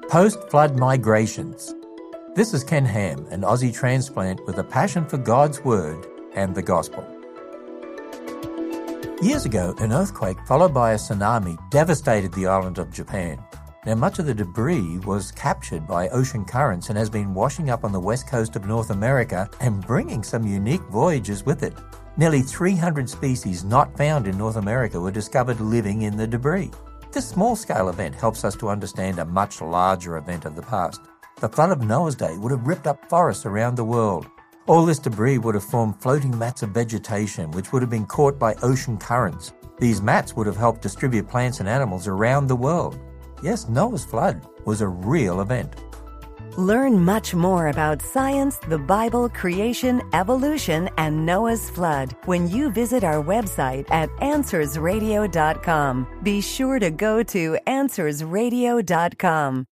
Post-flood migrations. This is Ken Ham, an Aussie transplant with a passion for God's Word and the Gospel. Years ago, an earthquake followed by a tsunami devastated the island of Japan. Now, much of the debris was captured by ocean currents and has been washing up on the west coast of North America and bringing some unique voyages with it. Nearly 300 species not found in North America were discovered living in the debris. This small-scale event helps us to understand a much larger event of the past. The flood of Noah's day would have ripped up forests around the world. All this debris would have formed floating mats of vegetation which would have been caught by ocean currents. These mats would have helped distribute plants and animals around the world. Yes, Noah's flood was a real event. Learn much more about science, the Bible, creation, evolution, and Noah's flood when you visit our website at AnswersRadio.com. Be sure to go to AnswersRadio.com.